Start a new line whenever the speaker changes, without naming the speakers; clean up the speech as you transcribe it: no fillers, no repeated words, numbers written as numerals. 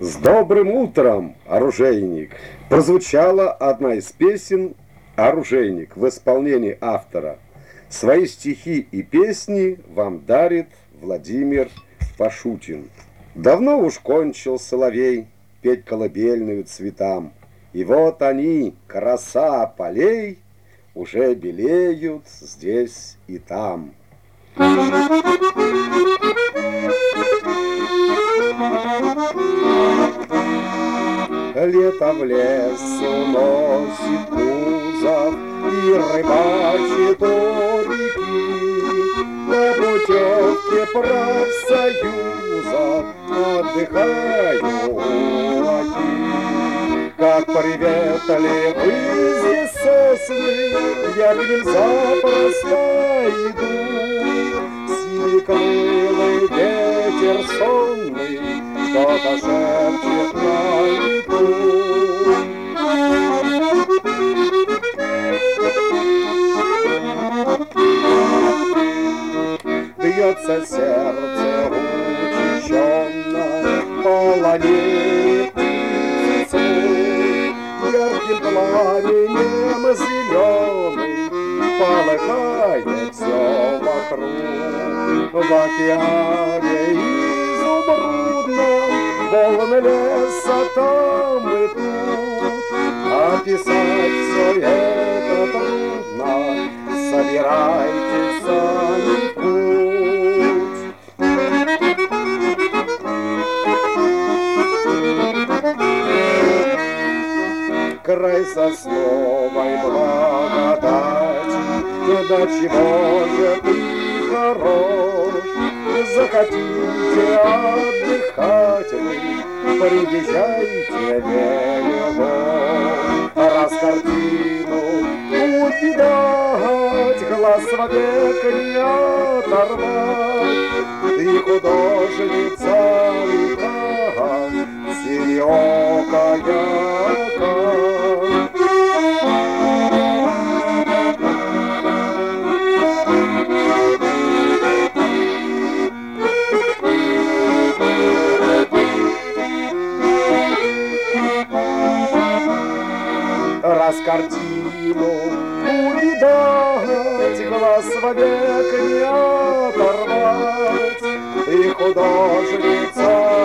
С добрым утром, оружейник! Прозвучала одна из песен «Оружейник» в исполнении автора. Свои стихи и песни вам дарит Владимир Пашутин. Давно уж кончил соловей петь колыбельную цветам, и вот они, краса полей, уже белеют здесь и там. Лето в лес уносит кузов и рыбачит у реки. На путевке профсоюза отдыхаю оки. Как приветливы здесь сосны, я к ним запросто иду. Синекрылый ветер сонный что-то шепчет на лету. Бьется сердце учащенно, полонеет птицу. Ярким пламенем зеленый полыхает все вокруг. В океане изумрудном волны леса там и тут. Описать все это трудно, собирайтесь сами в путь. Край сосновой благодати, до чего же ты хорош. Захотите отдыхать вы, приезжайте велико. Раз картину увидать, глаз вовек не оторвать. Ты художница река, синеокая ока. Раз картину увидать, глаз вовек не оторвать. Ты художница